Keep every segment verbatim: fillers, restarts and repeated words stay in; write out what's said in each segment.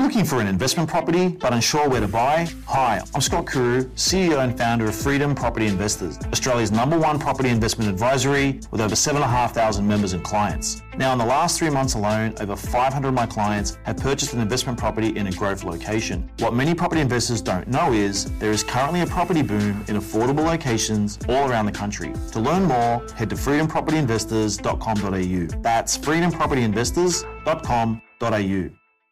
looking for an investment property but unsure where to buy? Hi, I'm Scott Kuru, C E O and founder of Freedom Property Investors, Australia's number one property investment advisory with over seven thousand five hundred members and clients. Now, in the last three months alone, over five hundred of my clients have purchased an investment property in a growth location. What many property investors don't know is there is currently a property boom in affordable locations all around the country. To learn more, head to freedom property investors dot com dot a u. That's freedom property investors dot com dot a u.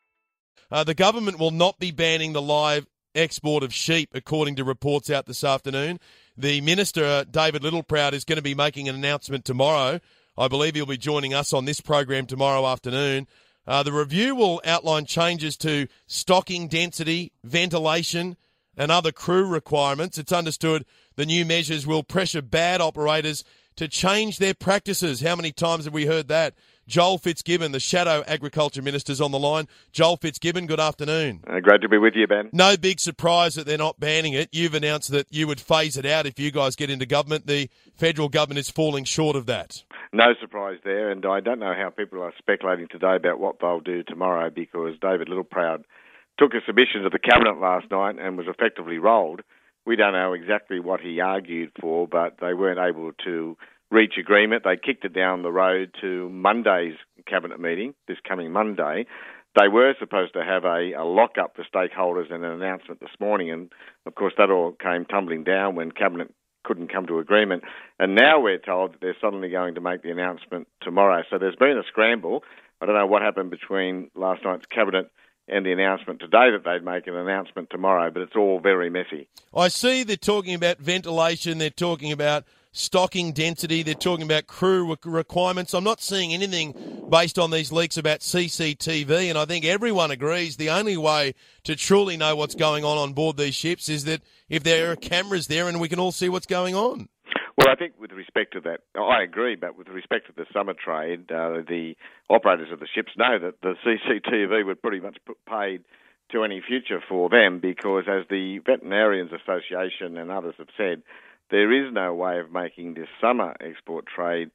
Uh, the government will not be banning the live export of sheep, according to reports out this afternoon. The Minister, uh, David Littleproud, is going to be making an announcement tomorrow. I believe he'll be joining us on this program tomorrow afternoon. Uh, the review will outline changes to stocking density, ventilation, and other crew requirements. It's understood the new measures will pressure bad operators to change their practices. How many times have we heard that? Joel Fitzgibbon, the Shadow Agriculture Minister's on the line. Joel Fitzgibbon, good afternoon. Uh, great to be with you, Ben. No big surprise that they're not banning it. You've announced that you would phase it out if you guys get into government. The federal government is falling short of that. No surprise there, and I don't know how people are speculating today about what they'll do tomorrow, because David Littleproud took a submission to the Cabinet last night and was effectively rolled. We don't know exactly what he argued for, but they weren't able to reach agreement. They kicked it down the road to Monday's Cabinet meeting, this coming Monday. They were supposed to have a, a lock-up for stakeholders and an announcement this morning, and of course that all came tumbling down when Cabinet couldn't come to agreement. And now we're told that they're suddenly going to make the announcement tomorrow. So there's been a scramble. I don't know what happened between last night's Cabinet and the announcement today that they'd make an announcement tomorrow, but it's all very messy. I see they're talking about ventilation, they're talking about stocking density, they're talking about crew requirements. I'm not seeing anything based on these leaks about C C T V, and I think everyone agrees the only way to truly know what's going on on board these ships is that if there are cameras there and we can all see what's going on. Well, I think with respect to that, I agree, but with respect to the summer trade, uh, the operators of the ships know that the C C T V would pretty much put paid to any future for them, because as the Veterinarians Association and others have said, there is no way of making this summer export trade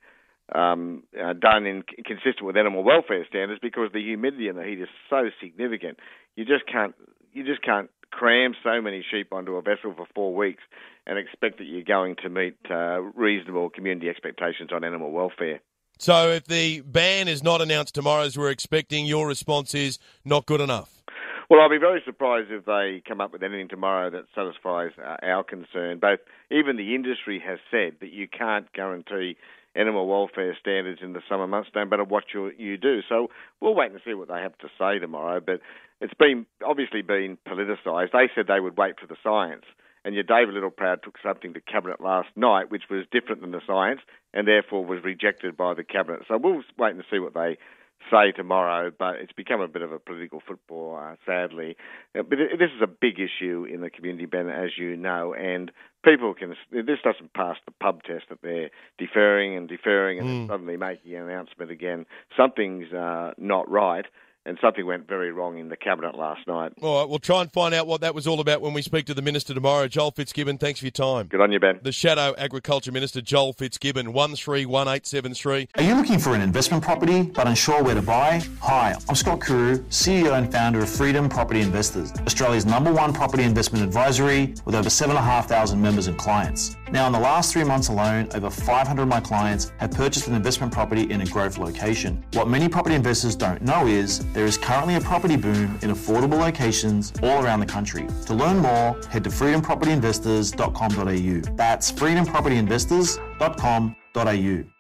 um, uh, done in consistent with animal welfare standards, because the humidity and the heat is so significant. You just can't. You just can't cram so many sheep onto a vessel for four weeks and expect that you're going to meet uh, reasonable community expectations on animal welfare. So if the ban is not announced tomorrow as we're expecting, your response is not good enough? Well, I'll be very surprised if they come up with anything tomorrow that satisfies uh, our concern. Both, even the industry has said that you can't guarantee animal welfare standards in the summer months, no matter what you, you do. So we'll wait and see what they have to say tomorrow. But it's been obviously been politicised. They said they would wait for the science, and yet David Littleproud took something to Cabinet last night which was different than the science and therefore was rejected by the Cabinet. So we'll wait and see what they say tomorrow, but it's become a bit of a political football, uh, sadly. Uh, but it, this is a big issue in the community, Ben, as you know, and people can. This doesn't pass the pub test that they're deferring and deferring and mm. suddenly making an announcement again. Something's uh, not right, and something went very wrong in the Cabinet last night. All right, we'll try and find out what that was all about when we speak to the Minister tomorrow. Joel Fitzgibbon, thanks for your time. Good on you, Ben. The Shadow Agriculture Minister, Joel Fitzgibbon, one three one eight seven three. Are you looking for an investment property but unsure where to buy? Hi, I'm Scott Kuru, C E O and founder of Freedom Property Investors, Australia's number one property investment advisory with over seven thousand five hundred members and clients. Now, in the last three months alone, over five hundred of my clients have purchased an investment property in a growth location. What many property investors don't know is there is currently a property boom in affordable locations all around the country. To learn more, head to freedom property investors dot com dot a u. That's freedom property investors dot com dot a u.